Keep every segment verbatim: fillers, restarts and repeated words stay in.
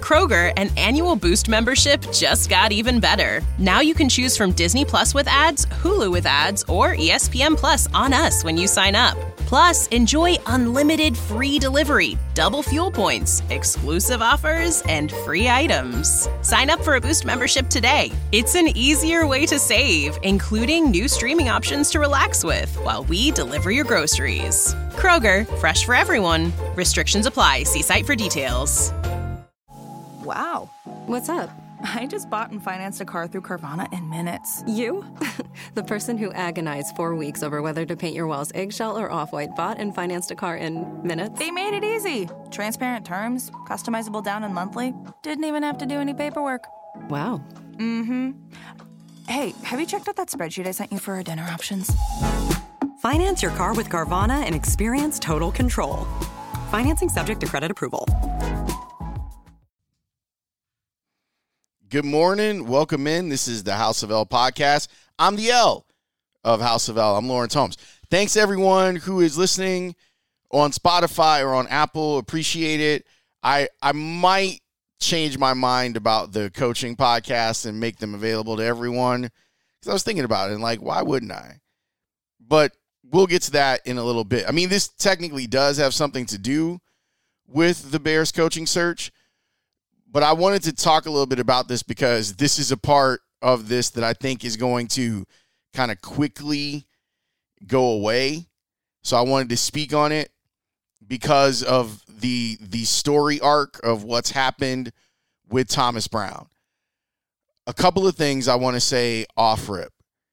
Kroger, an annual Boost membership just got even better. Now you can choose from Disney Plus with ads, Hulu with ads, or E S P N Plus on us when you sign up. Plus, enjoy unlimited free delivery, double fuel points, exclusive offers, and free items. Sign up for a Boost membership today. It's an easier way to save, including new streaming options to relax with while we deliver your groceries. Kroger, fresh for everyone. Restrictions apply. See site for details. Wow. What's up? I just bought and financed a car through Carvana in minutes. You? The person who agonized four weeks over whether to paint your walls eggshell or off-white bought and financed a car in minutes? They made it easy. Transparent terms, customizable down and monthly. Didn't even have to do any paperwork. Wow. Mm-hmm. Hey, have you checked out that spreadsheet I sent you for our dinner options? Finance your car with Carvana and experience total control. Financing subject to credit approval. Good morning. Welcome in. This is the House of L podcast. I'm the L of House of L. I'm Lawrence Holmes. Thanks, everyone who is listening on Spotify or on Apple. Appreciate it. I I might change my mind about the coaching podcast and make them available to everyone because I was thinking about it and like, why wouldn't I? But we'll get to that in a little bit. I mean, this technically does have something to do with the Bears coaching search. But I wanted to talk a little bit about this because this is a part of this that I think is going to kind of quickly go away. So I wanted to speak on it because of the the story arc of what's happened with Thomas Brown. A couple of things I want to say off rip.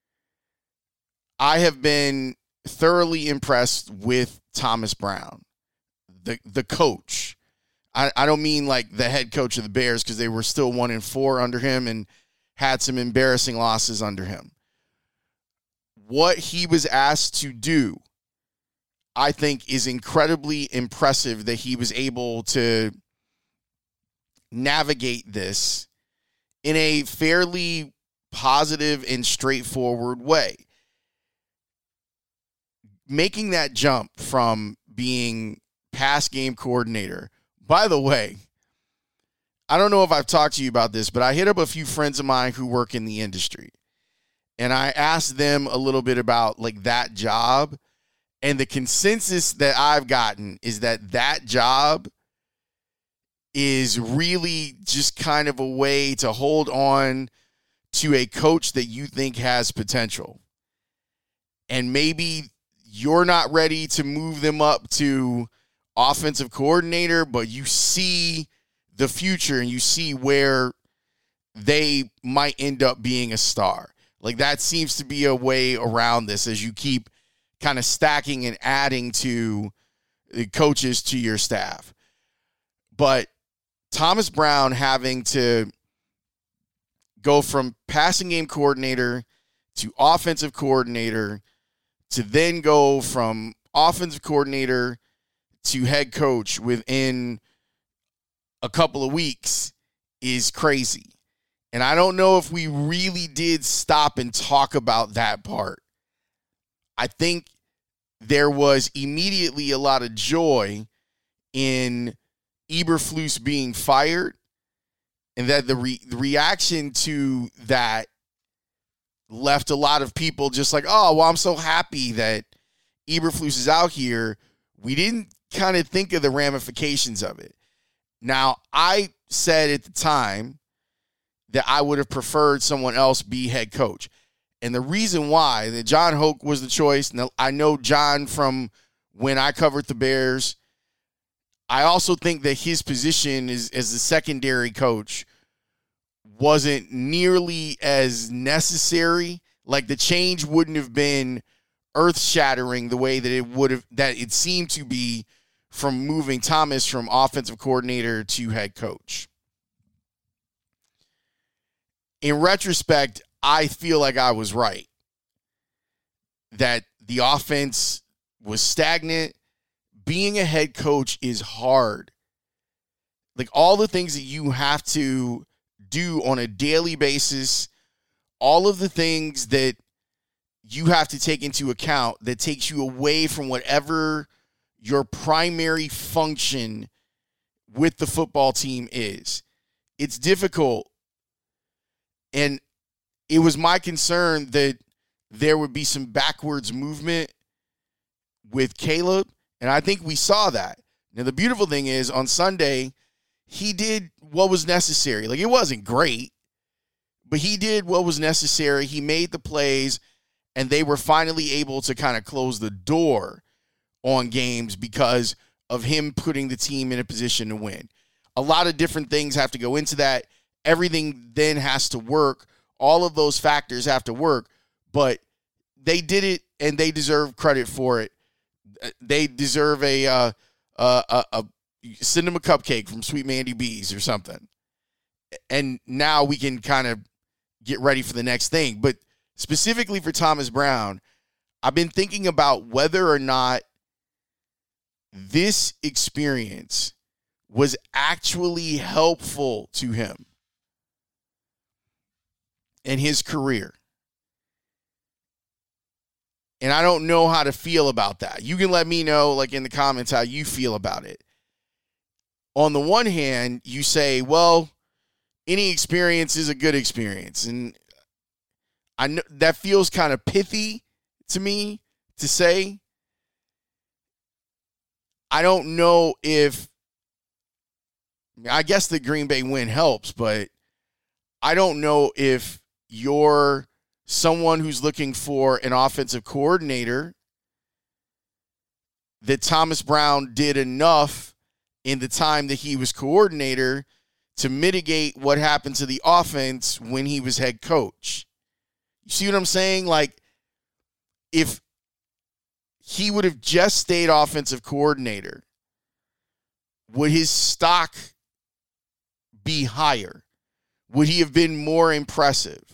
I have been thoroughly impressed with Thomas Brown, the the coach. I, I don't mean like the head coach of the Bears because they were still one and four under him and had some embarrassing losses under him. What he was asked to do, I think, is incredibly impressive that he was able to navigate this in a fairly positive and straightforward way. Making that jump from being pass game coordinator. By the way, I don't know if I've talked to you about this, but I hit up a few friends of mine who work in the industry. And I asked them a little bit about like that job. And the consensus that I've gotten is that that job is really just kind of a way to hold on to a coach that you think has potential. And maybe you're not ready to move them up to offensive coordinator, but you see the future and you see where they might end up being a star. Like that seems to be a way around this as you keep kind of stacking and adding to the coaches to your staff. But Thomas Brown having to go from passing game coordinator to offensive coordinator to then go from offensive coordinator to head coach within a couple of weeks is crazy. And I don't know if we really did stop and talk about that part. I think there was immediately a lot of joy in Eberflus being fired and that the, re- the reaction to that left a lot of people just like, oh, well, I'm so happy that Eberflus is out here. We didn't kind of think of the ramifications of it. Now, I said at the time that I would have preferred someone else be head coach. And the reason why, that John Hoke was the choice. Now, I know John from when I covered the Bears. I also think that his position is, as a secondary coach wasn't nearly as necessary. Like the change wouldn't have been earth-shattering the way that it would have, that it seemed to be from moving Thomas from offensive coordinator to head coach. In retrospect, I feel like I was right. That the offense was stagnant. Being a head coach is hard. Like all the things that you have to do on a daily basis, all of the things that you have to take into account that takes you away from whatever your primary function with the football team is. it's difficult. And it was my concern that there would be some backwards movement with Caleb, and I think we saw that. Now, the beautiful thing is, on Sunday, he did what was necessary. Like, it wasn't great, but he did what was necessary. He made the plays, and they were finally able to kind of close the door on games because of him putting the team in a position to win. A lot of different things have to go into that. Everything then has to work. All of those factors have to work, but they did it, and they deserve credit for it. They deserve a, uh, uh, a, a send them a cupcake from Sweet Mandy B's or something. And now we can kind of get ready for the next thing. But specifically for Thomas Brown, I've been thinking about whether or not this experience was actually helpful to him in his career. And I don't know how to feel about that. You can let me know, like, in the comments, how you feel about it. On the one hand, you say, well, any experience is a good experience. And I know that feels kind of pithy to me to say. I don't know if, I guess the Green Bay win helps, but I don't know if you're someone who's looking for an offensive coordinator that Thomas Brown did enough in the time that he was coordinator to mitigate what happened to the offense when he was head coach. You see what I'm saying? Like, if he would have just stayed offensive coordinator, would his stock be higher? Would he have been more impressive?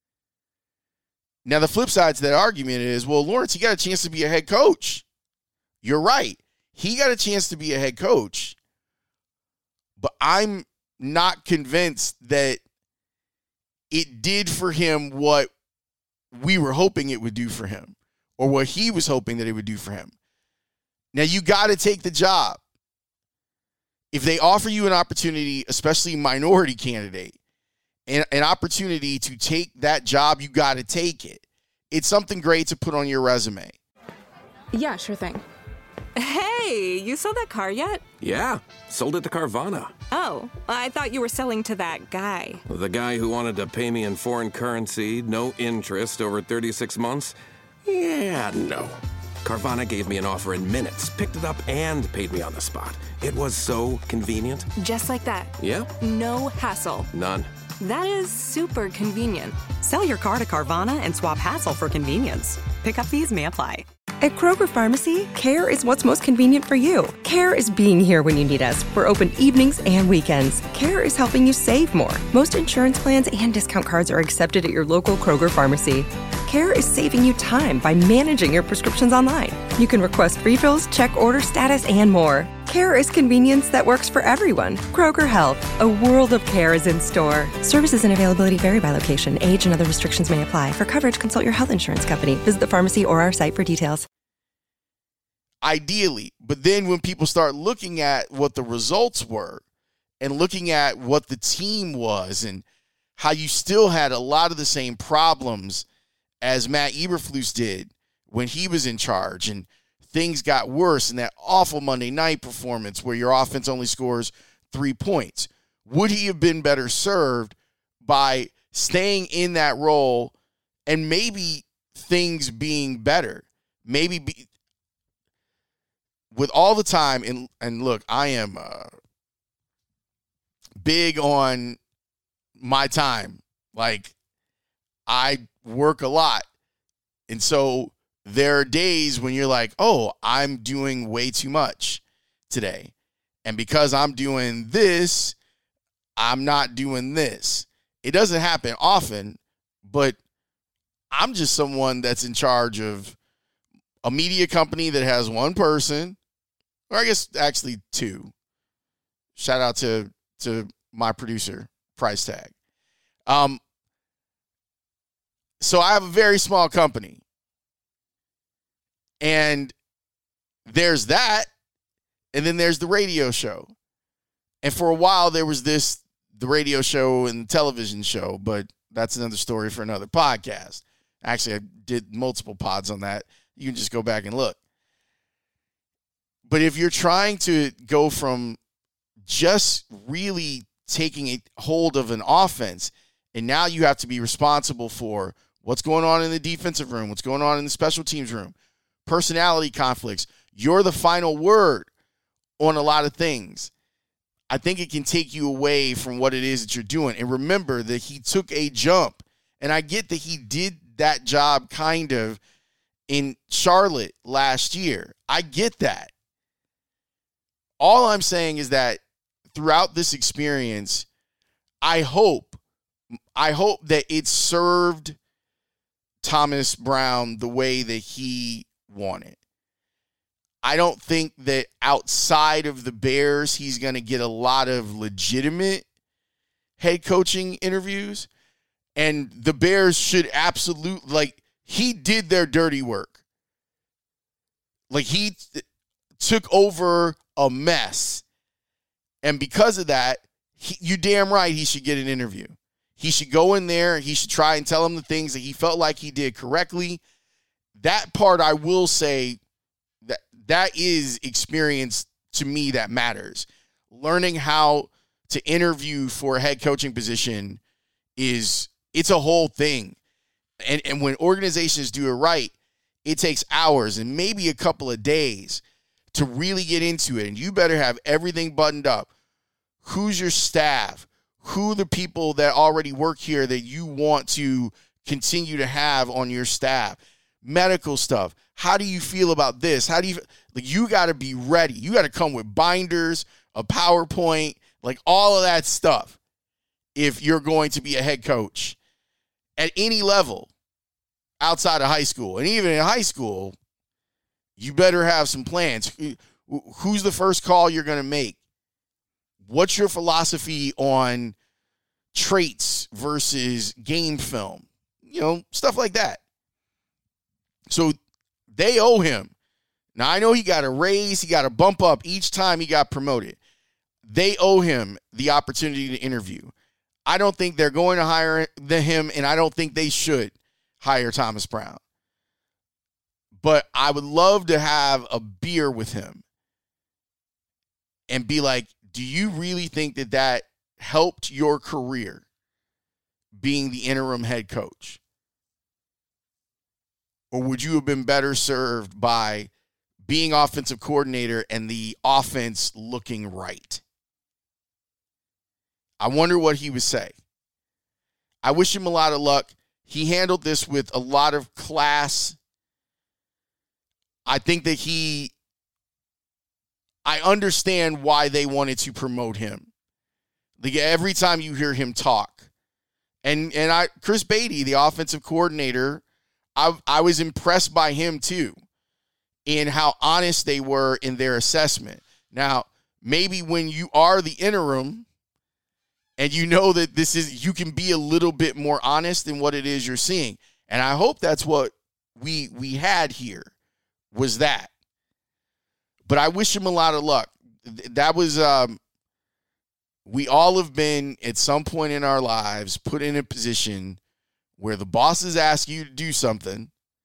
Now, the flip side to that argument is, well, Lawrence, he got a chance to be a head coach. You're right. He got a chance to be a head coach. But I'm not convinced that it did for him what we were hoping it would do for him, or what he was hoping that it would do for him. Now, you got to take the job. If they offer you an opportunity, especially minority candidate, and an opportunity to take that job, you got to take it. It's something great to put on your resume. Yeah, sure thing. Hey, you sold that car yet? Yeah, sold it to Carvana. Oh, I thought you were selling to that guy. The guy who wanted to pay me in foreign currency, no interest, over thirty-six months? Yeah, no. Carvana gave me an offer in minutes, picked it up, and paid me on the spot. It was so convenient. Just like that. Yeah. No hassle. None. That is super convenient. Sell your car to Carvana and swap hassle for convenience. Pickup fees may apply. At Kroger Pharmacy, care is what's most convenient for you. Care is being here when you need us. We're open evenings and weekends. Care is helping you save more. Most insurance plans and discount cards are accepted at your local Kroger Pharmacy. Care is saving you time by managing your prescriptions online. You can request refills, check order status, and more. Care is convenience that works for everyone. Kroger Health, a world of care is in store. Services and availability vary by location. Age and other restrictions may apply. For coverage, consult your health insurance company. Visit the pharmacy or our site for details. Ideally, but then when people start looking at what the results were and looking at what the team was and how you still had a lot of the same problems as Matt Eberflus did when he was in charge, and things got worse in that awful Monday night performance where your offense only scores three points. Would he have been better served by staying in that role and maybe things being better? Maybe be, with all the time, and, and look, I am uh, big on my time. Like, I work a lot. And so there are days when you're like, oh, I'm doing way too much today. And because I'm doing this, I'm not doing this. It doesn't happen often, but I'm just someone that's in charge of a media company that has one person, or I guess actually two. Shout out to, to my producer, Price Tag. Um, so I have a very small company. And there's that, and then there's the radio show. And for a while, there was this the radio show and the television show, but that's another story for another podcast. Actually, I did multiple pods on that. You can just go back and look. But if you're trying to go from just really taking a hold of an offense, and now you have to be responsible for what's going on in the defensive room, what's going on in the special teams room, personality conflicts, you're the final word on a lot of things. I think it can take you away from what it is that you're doing. And remember that he took a jump. And I get that he did that job kind of in Charlotte last year. I get that. All I'm saying is that throughout this experience, I hope, I hope that it served Thomas Brown the way that he wanted. I don't think that outside of the Bears, he's going to get a lot of legitimate head coaching interviews. And the Bears should absolutely, like, he did their dirty work. Like, he th- took over a mess. And because of that, he, you damn right he should get an interview. He should go in there. He should try and tell him the things that he felt like he did correctly. That part, I will say, that that is experience to me that matters. Learning how to interview for a head coaching position is, it's a whole thing. And, and when organizations do it right, it takes hours and maybe a couple of days to really get into it. And you better have everything buttoned up. Who's your staff? Who are the people that already work here that you want to continue to have on your staff? Medical stuff. How do you feel about this? How do you, like, you got to be ready. You got to come with binders, a PowerPoint, like all of that stuff if you're going to be a head coach at any level outside of high school. And even in high school, you better have some plans. Who's the first call you're going to make? What's your philosophy on traits versus game film? You know, stuff like that. So they owe him. Now, I know he got a raise. He got a bump up each time he got promoted. They owe him the opportunity to interview. I don't think they're going to hire him, and I don't think they should hire Thomas Brown. But I would love to have a beer with him and be like, do you really think that that helped your career being the interim head coach? Or would you have been better served by being offensive coordinator and the offense looking right? I wonder what he would say. I wish him a lot of luck. He handled this with a lot of class. I think that he, I understand why they wanted to promote him. Like every time you hear him talk, and and I, Chris Beatty, the offensive coordinator, I I was impressed by him too, in how honest they were in their assessment. Now, maybe when you are the interim, and you know that this is, you can be a little bit more honest in what it is you're seeing, and I hope that's what we we had here. Was that. But I wish him a lot of luck. That was, um, we all have been at some point in our lives put in a position where the bosses ask you to do something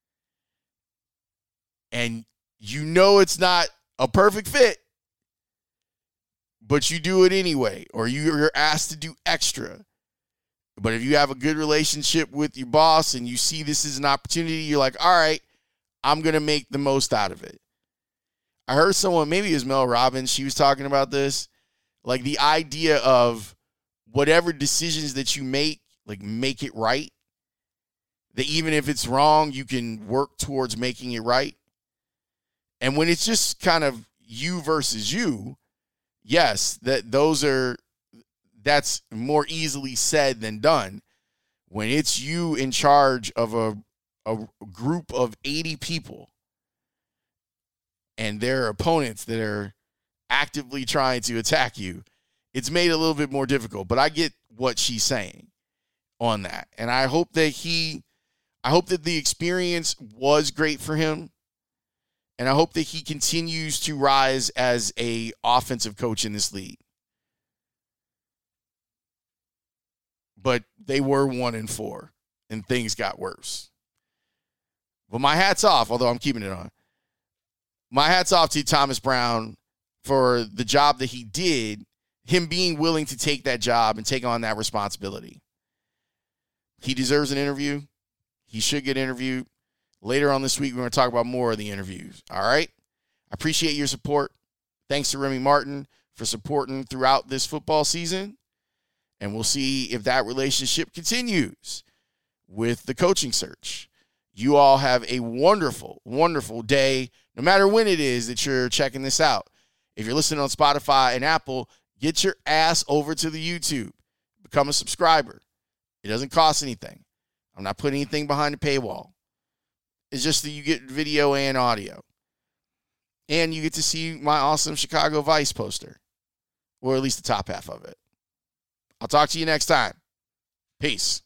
and you know it's not a perfect fit, but you do it anyway, or you're asked to do extra. But if you have a good relationship with your boss and you see this as an opportunity, you're like, all right, I'm going to make the most out of it. I heard someone, maybe it was Mel Robbins, she was talking about this. Like the idea of whatever decisions that you make, like make it right. That even if it's wrong, you can work towards making it right. And when it's just kind of you versus you, yes, that those are, that's more easily said than done. When it's you in charge of a a group of eighty people and their opponents that are actively trying to attack you, it's made it a little bit more difficult. But I get what she's saying on that. And I hope that he, I hope that the experience was great for him. And I hope that he continues to rise as a offensive coach in this league. but they were one and four, and things got worse. But my hat's off, although I'm keeping it on. My hat's off to Thomas Brown for the job that he did, him being willing to take that job and take on that responsibility. He deserves an interview. He should get interviewed. Later on this week, we're going to talk about more of the interviews. All right? I appreciate your support. Thanks to Remy Martin for supporting throughout this football season. And we'll see if that relationship continues with the coaching search. You all have a wonderful, wonderful day, no matter when it is that you're checking this out. If you're listening on Spotify and Apple, get your ass over to the YouTube. Become a subscriber. It doesn't cost anything. I'm not putting anything behind the paywall. It's just that you get video and audio. And you get to see my awesome Chicago Vice poster, or at least the top half of it. I'll talk to you next time. Peace.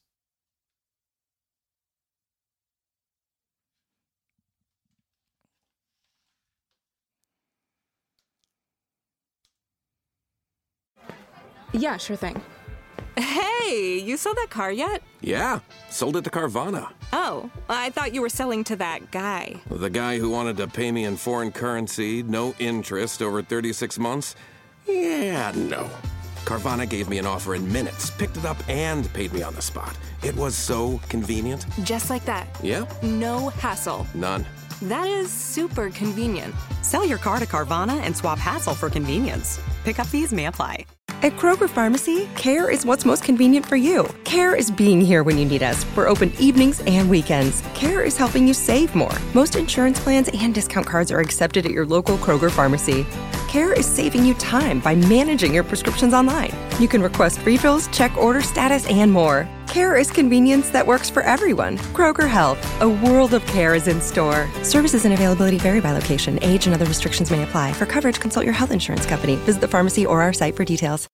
Yeah, sure thing. Hey, you sold that car yet? Yeah, sold it to Carvana. Oh, I thought you were selling to that guy. The guy who wanted to pay me in foreign currency, no interest, over thirty-six months? Yeah, no. Carvana gave me an offer in minutes, picked it up, and paid me on the spot. It was so convenient. Just like that. Yep. No hassle. None. That is super convenient. Sell your car to Carvana and swap hassle for convenience. Pickup fees may apply. At Kroger Pharmacy, care is what's most convenient for you. Care is being here when you need us. We're open evenings and weekends. Care is helping you save more. Most insurance plans and discount cards are accepted at your local Kroger Pharmacy. Care is saving you time by managing your prescriptions online. You can request refills, check order status, and more. Care is convenience that works for everyone. Kroger Health, a world of care is in store. Services and availability vary by location. Age and other restrictions may apply. For coverage, consult your health insurance company. Visit the pharmacy or our site for details.